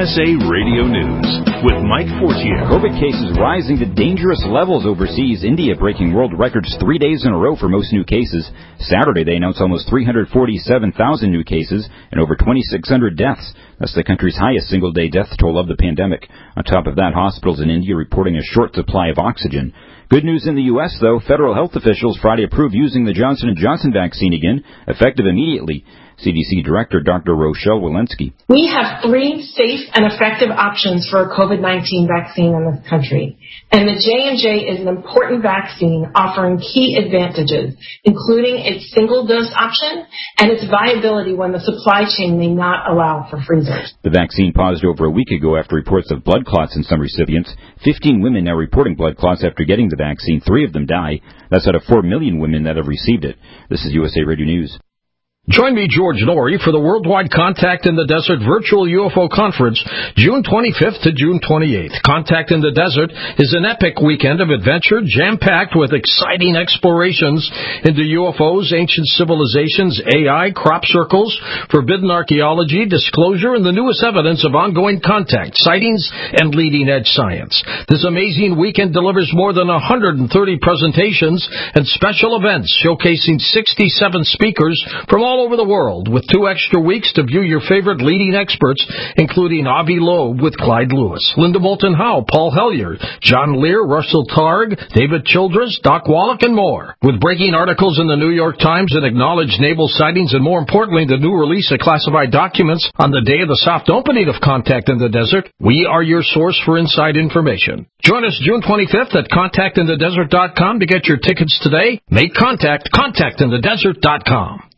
USA Radio News with Mike Fortier. COVID cases rising to dangerous levels overseas. India breaking world records 3 days in a row for most new cases. Saturday, they announced almost 347,000 new cases and over 2,600 deaths. That's the country's highest single-day death toll of the pandemic. On top of that, hospitals in India reporting a short supply of oxygen. Good news in the U.S., though. Federal health officials Friday approved using the Johnson & Johnson vaccine again, effective immediately. CDC Director Dr. Rochelle Walensky. We have 3 safe and effective options for a COVID-19 vaccine in this country. And the J&J is an important vaccine offering key advantages, including its single-dose option and its viability when the supply chain may not allow for freezers. The vaccine paused over a week ago after reports of blood clots in some recipients. 15 women now reporting blood clots after getting the vaccine. 3 of them die. That's out of 4 million women that have received it. This is USA Radio News. Join me, George Norrie, for the Worldwide Contact in the Desert Virtual UFO Conference, June 25th to June 28th. Contact in the Desert is an epic weekend of adventure, jam-packed with exciting explorations into UFOs, ancient civilizations, AI, crop circles, forbidden archaeology, disclosure, and the newest evidence of ongoing contact, sightings, and leading-edge science. This amazing weekend delivers more than 130 presentations and special events showcasing 67 speakers from all over the world, with 2 extra weeks to view your favorite leading experts, including Avi Loeb with Clyde Lewis, Linda Moulton Howe, Paul Hellyer, John Lear, Russell Targ, David Childress, Doc Wallach, and more. With breaking articles in the New York Times and acknowledged naval sightings, and more importantly, the new release of classified documents on the day of the soft opening of Contact in the Desert, we are your source for inside information. Join us June 25th at contactinthedesert.com to get your tickets today. Make contact, contactinthedesert.com.